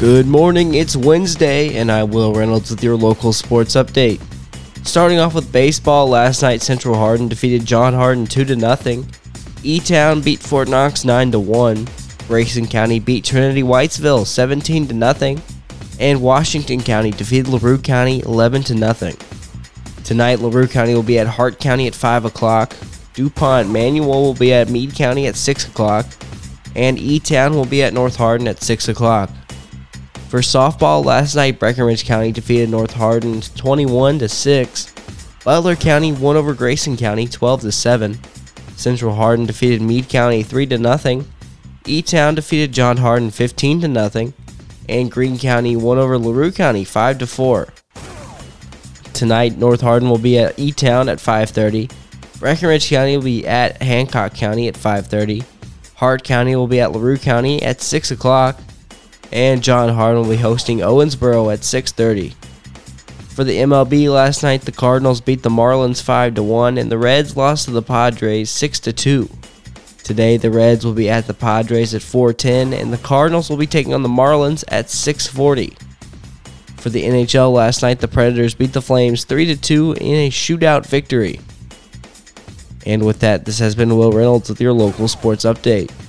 Good morning, it's Wednesday, and I'm Will Reynolds with your local sports update. Starting off with baseball, last night Central Hardin defeated John Hardin 2-0. E-Town beat Fort Knox 9-1. Grayson County beat Trinity Whitesville 17-0. And Washington County defeated LaRue County 11-0. Tonight, LaRue County will be at Hart County at 5 o'clock. DuPont Manual will be at Meade County at 6 o'clock. And E-Town will be at North Hardin at 6 o'clock. For softball, last night Breckenridge County defeated North Hardin 21-6. Butler County won over Grayson County 12-7. Central Hardin defeated Meade County 3-0. E-Town defeated John Hardin 15-0. And Greene County won over LaRue County 5-4. Tonight, North Hardin will be at E-Town at 5:30. Breckenridge County will be at Hancock County at 5:30. Hart County will be at LaRue County at 6 o'clock. And John Hardin will be hosting Owensboro at 6:30. For the MLB last night, the Cardinals beat the Marlins 5-1, and the Reds lost to the Padres 6-2. Today, the Reds will be at the Padres at 4:10, and the Cardinals will be taking on the Marlins at 6:40. For the NHL last night, the Predators beat the Flames 3-2 in a shootout victory. And with that, this has been Will Reynolds with your local sports update.